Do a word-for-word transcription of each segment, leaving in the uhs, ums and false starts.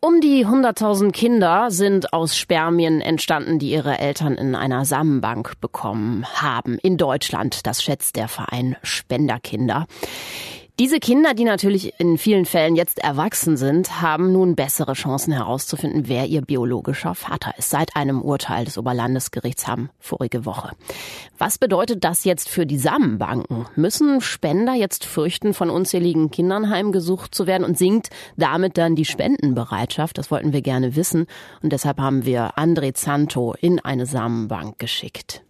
Um die hunderttausend Kinder sind aus Spermien entstanden, die ihre Eltern in einer Samenbank bekommen haben. In Deutschland, das schätzt der Verein Spenderkinder. Diese Kinder, die natürlich in vielen Fällen jetzt erwachsen sind, haben nun bessere Chancen herauszufinden, wer ihr biologischer Vater ist. Seit einem Urteil des Oberlandesgerichts Hamm vorige Woche. Was bedeutet das jetzt für die Samenbanken? Müssen Spender jetzt fürchten, von unzähligen Kindern heimgesucht zu werden, und sinkt damit dann die Spendenbereitschaft? Das wollten wir gerne wissen, und deshalb haben wir André Zanto in eine Samenbank geschickt.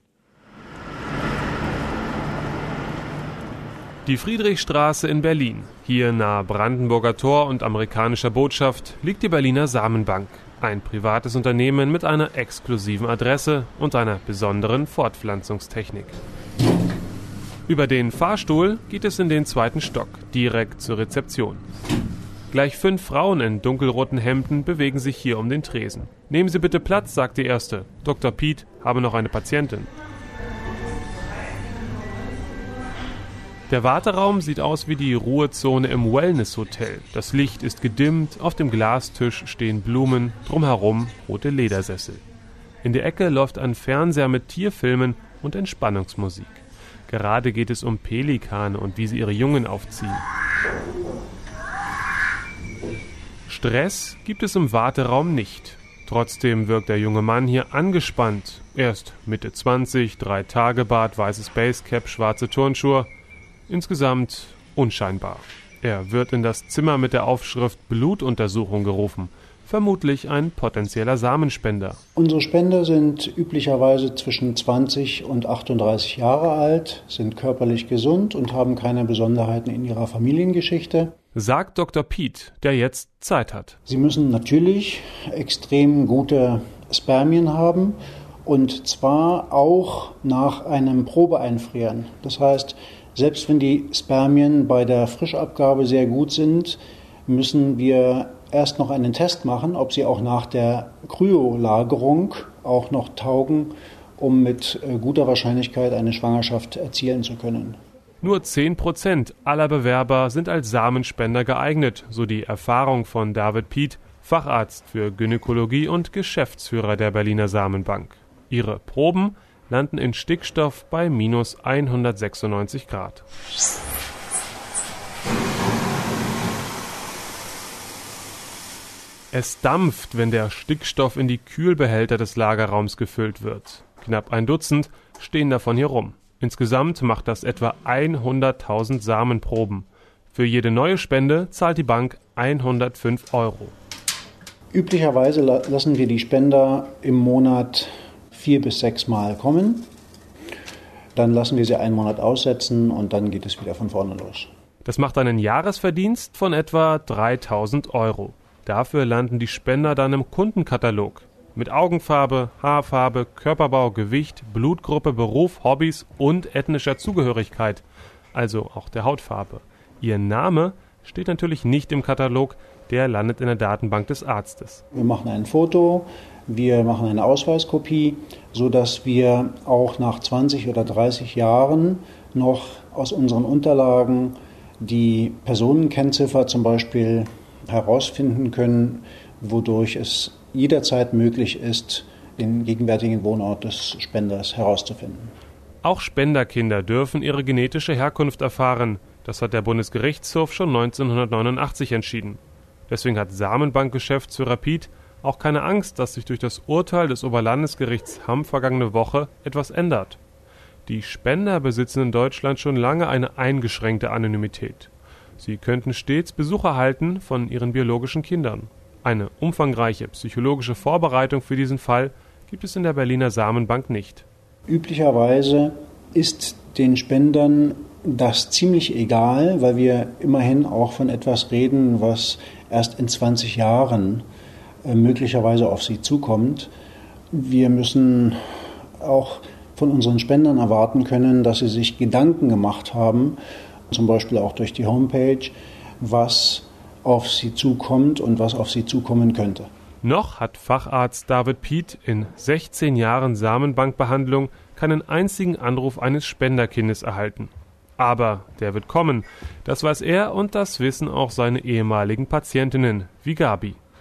Die Friedrichstraße in Berlin. Hier nahe Brandenburger Tor und amerikanischer Botschaft liegt die Berliner Samenbank. Ein privates Unternehmen mit einer exklusiven Adresse und einer besonderen Fortpflanzungstechnik. Über den Fahrstuhl geht es in den zweiten Stock, direkt zur Rezeption. Gleich fünf Frauen in dunkelroten Hemden bewegen sich hier um den Tresen. Nehmen Sie bitte Platz, sagt die erste. Doktor Piet habe noch eine Patientin. Der Warteraum sieht aus wie die Ruhezone im Wellness-Hotel. Das Licht ist gedimmt, auf dem Glastisch stehen Blumen, drumherum rote Ledersessel. In der Ecke läuft ein Fernseher mit Tierfilmen und Entspannungsmusik. Gerade geht es um Pelikane und wie sie ihre Jungen aufziehen. Stress gibt es im Warteraum nicht. Trotzdem wirkt der junge Mann hier angespannt. Er ist Mitte zwanzig, drei Tage Bart, weißes Basecap, schwarze Turnschuhe. Insgesamt unscheinbar. Er wird in das Zimmer mit der Aufschrift Blutuntersuchung gerufen. Vermutlich ein potenzieller Samenspender. Unsere Spender sind üblicherweise zwischen zwanzig und achtunddreißig Jahre alt, sind körperlich gesund und haben keine Besonderheiten in ihrer Familiengeschichte. Sagt Doktor Piet, der jetzt Zeit hat. Sie müssen natürlich extrem gute Spermien haben, und zwar auch nach einem Probeeinfrieren. Das heißt, selbst wenn die Spermien bei der Frischabgabe sehr gut sind, müssen wir erst noch einen Test machen, ob sie auch nach der Kryolagerung auch noch taugen, um mit guter Wahrscheinlichkeit eine Schwangerschaft erzielen zu können. Nur zehn Prozent aller Bewerber sind als Samenspender geeignet, so die Erfahrung von David Piet, Facharzt für Gynäkologie und Geschäftsführer der Berliner Samenbank. Ihre Proben landen in Stickstoff bei minus hundertsechsundneunzig Grad. Es dampft, wenn der Stickstoff in die Kühlbehälter des Lagerraums gefüllt wird. Knapp ein Dutzend stehen davon hier rum. Insgesamt macht das etwa hunderttausend Samenproben. Für jede neue Spende zahlt die Bank hundertfünf Euro. Üblicherweise lassen wir die Spender im Monat vier bis sechs Mal kommen. Dann lassen wir sie einen Monat aussetzen und dann geht es wieder von vorne los. Das macht einen Jahresverdienst von etwa dreitausend Euro. Dafür landen die Spender dann im Kundenkatalog. Mit Augenfarbe, Haarfarbe, Körperbau, Gewicht, Blutgruppe, Beruf, Hobbys und ethnischer Zugehörigkeit, also auch der Hautfarbe. Ihr Name steht natürlich nicht im Katalog, der landet in der Datenbank des Arztes. Wir machen ein Foto, wir machen eine Ausweiskopie, sodass wir auch nach zwanzig oder dreißig Jahren noch aus unseren Unterlagen die Personenkennziffer zum Beispiel herausfinden können, wodurch es jederzeit möglich ist, den gegenwärtigen Wohnort des Spenders herauszufinden. Auch Spenderkinder dürfen ihre genetische Herkunft erfahren. Das hat der Bundesgerichtshof schon neunzehnhundertneunundachtzig entschieden. Deswegen hat Samenbankgeschäftsführer Piet auch keine Angst, dass sich durch das Urteil des Oberlandesgerichts Hamm vergangene Woche etwas ändert. Die Spender besitzen in Deutschland schon lange eine eingeschränkte Anonymität. Sie könnten stets Besuch erhalten von ihren biologischen Kindern. Eine umfangreiche psychologische Vorbereitung für diesen Fall gibt es in der Berliner Samenbank nicht. Üblicherweise ist den Spendern das ziemlich egal, weil wir immerhin auch von etwas reden, was erst in zwanzig Jahren äh, möglicherweise auf sie zukommt. Wir müssen auch von unseren Spendern erwarten können, dass sie sich Gedanken gemacht haben, zum Beispiel auch durch die Homepage, was auf sie zukommt und was auf sie zukommen könnte. Noch hat Facharzt David Piet in sechzehn Jahren Samenbankbehandlung keinen einzigen Anruf eines Spenderkindes erhalten. Aber der wird kommen. Das weiß er und das wissen auch seine ehemaligen Patientinnen, wie Gabi.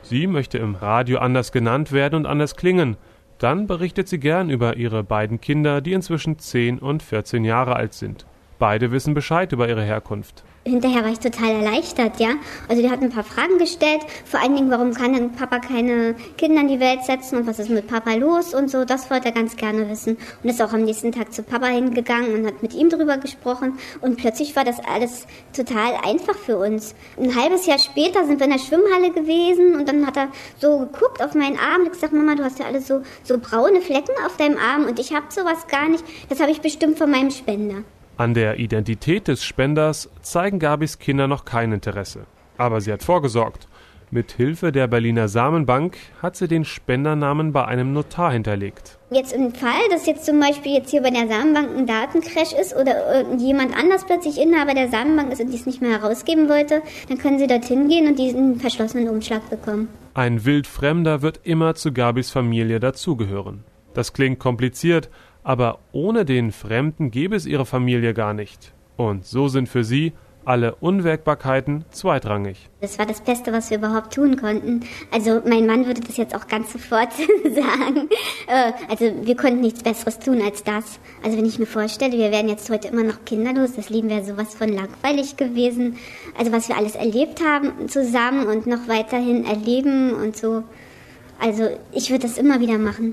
Sie möchte im Radio anders genannt werden und anders klingen. Dann berichtet sie gern über ihre beiden Kinder, die inzwischen zehn und vierzehn Jahre alt sind. Beide wissen Bescheid über ihre Herkunft. Hinterher war ich total erleichtert, ja. Also die hat ein paar Fragen gestellt, vor allen Dingen, warum kann denn Papa keine Kinder in die Welt setzen und was ist mit Papa los und so, das wollte er ganz gerne wissen. Und ist auch am nächsten Tag zu Papa hingegangen und hat mit ihm drüber gesprochen und plötzlich war das alles total einfach für uns. Ein halbes Jahr später sind wir in der Schwimmhalle gewesen und dann hat er so geguckt auf meinen Arm und gesagt, Mama, du hast ja alle so, so braune Flecken auf deinem Arm und ich habe sowas gar nicht, das habe ich bestimmt von meinem Spender. An der Identität des Spenders zeigen Gabis Kinder noch kein Interesse. Aber sie hat vorgesorgt. Mit Hilfe der Berliner Samenbank hat sie den Spendernamen bei einem Notar hinterlegt. Jetzt im Fall, dass jetzt zum Beispiel jetzt hier bei der Samenbank ein Datencrash ist oder jemand anders plötzlich Inhaber der Samenbank ist und dies nicht mehr herausgeben wollte, dann können sie dorthin gehen und diesen verschlossenen Umschlag bekommen. Ein Wildfremder wird immer zu Gabis Familie dazugehören. Das klingt kompliziert, aber ohne den Fremden gäbe es ihre Familie gar nicht. Und so sind für sie alle Unwägbarkeiten zweitrangig. Das war das Beste, was wir überhaupt tun konnten. Also mein Mann würde das jetzt auch ganz sofort sagen. Also wir konnten nichts Besseres tun als das. Also wenn ich mir vorstelle, wir wären jetzt heute immer noch kinderlos, das Leben wäre sowas von langweilig gewesen. Also was wir alles erlebt haben zusammen und noch weiterhin erleben und so. Also ich würde das immer wieder machen.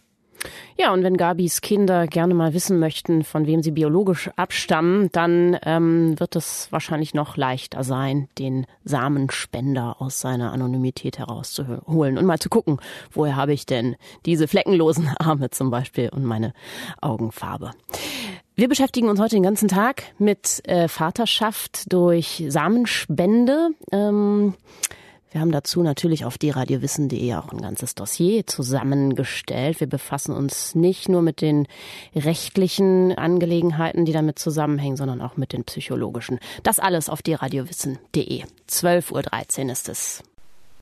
Ja, und wenn Gabis Kinder gerne mal wissen möchten, von wem sie biologisch abstammen, dann ähm, wird es wahrscheinlich noch leichter sein, den Samenspender aus seiner Anonymität herauszuholen und mal zu gucken, woher habe ich denn diese fleckenlosen Arme zum Beispiel und meine Augenfarbe. Wir beschäftigen uns heute den ganzen Tag mit äh, Vaterschaft durch Samenspende. Ähm, Wir haben dazu natürlich auf d radio wissen punkt de auch ein ganzes Dossier zusammengestellt. Wir befassen uns nicht nur mit den rechtlichen Angelegenheiten, die damit zusammenhängen, sondern auch mit den psychologischen. Das alles auf d radio wissen punkt de. zwölf Uhr dreizehn ist es.